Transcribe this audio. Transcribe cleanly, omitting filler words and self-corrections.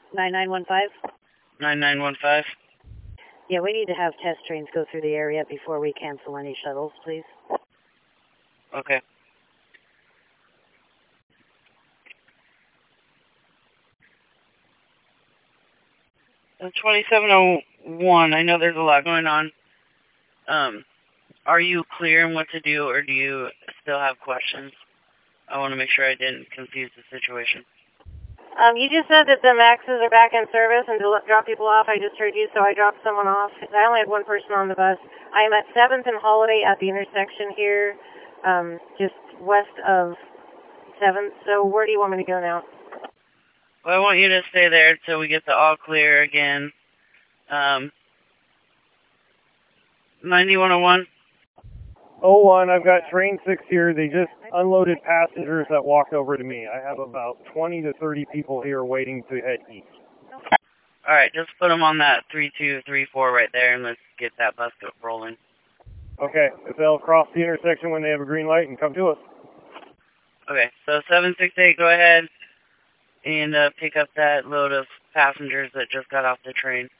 9915? 9915. Yeah, we need to have test trains go through the area before we cancel any shuttles, please. Okay. And 2701, I know there's a lot going on. Are you clear on what to do, or do you still have questions? I want to make sure I didn't confuse the situation. You just said that the Maxes are back in service and to drop people off. I just heard you, so I dropped someone off. I only had one person on the bus. I am at 7th and Holiday at the intersection here, just west of 7th. So where do you want me to go now? Well, I want you to stay there until we get the all clear again. 9101? 01, I've got train 6 here. They just unloaded passengers that walked over to me. I have about 20 to 30 people here waiting to head east. All right, just put them on that 3234 right there, and let's get that bus rolling. Okay, if they'll cross the intersection when they have a green light and come to us. Okay, so 768, go ahead and pick up that load of passengers that just got off the train.